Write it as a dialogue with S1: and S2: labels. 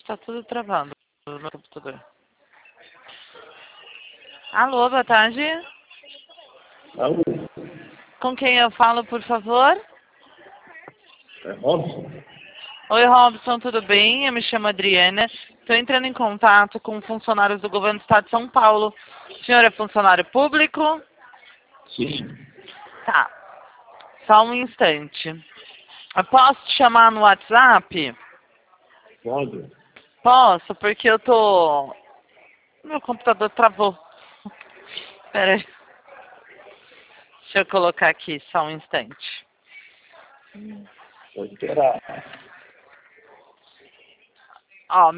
S1: tá tudo travando no meu computador. Alô, boa tarde.
S2: Alô,
S1: Com quem eu falo, por favor?
S2: é Robson?
S1: Oi, Robson, tudo bem? Eu me chamo Adriana. Estou entrando em contato com funcionários do governo do estado de São Paulo. O senhor é funcionário público?
S2: Sim.
S1: Tá. Só um instante. Eu posso te chamar no WhatsApp?
S2: Pode?
S1: Posso, porque eu tô... Meu computador travou. Espera aí. Deixa eu colocar aqui, só um instante.
S2: Pode esperar.
S1: Ó,